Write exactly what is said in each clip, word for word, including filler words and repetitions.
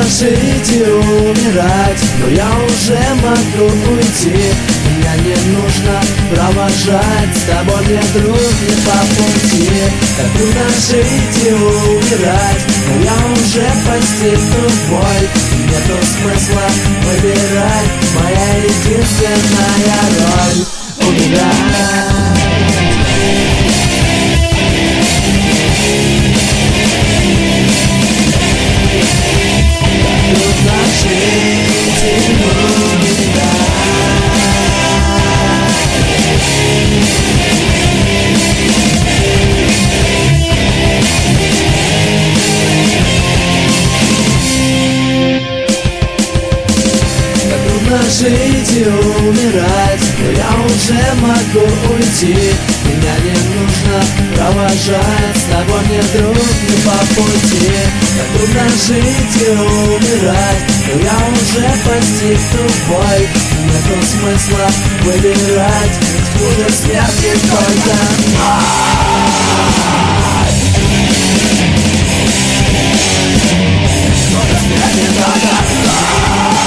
жить и умирать, но я уже могу уйти. Меня не нужно провожать, с тобой мне, друг, не по пути. Так трудно жить и умирать, но я уже постигну боль. Нету смысла выбирать, моя единственная роль — умирать. Трудно жить и умирать. Так трудно жить и умирать, но я уже могу уйти. Меня не нужно провожать, с тобой мне, друг, не по пути. Так трудно жить и умирать, но я уже постигну боль. Нету смысла выбирать, ведь хуже смерти только боль. Только смерти только боль.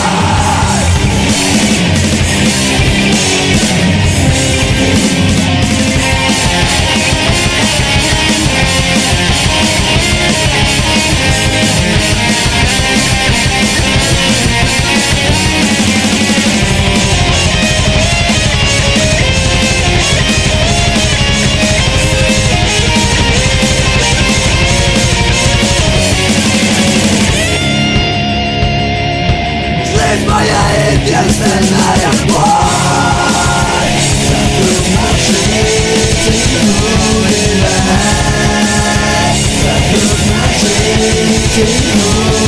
Моя единственная боль. Так трудно жить и умирать. Так трудно жить и умирать.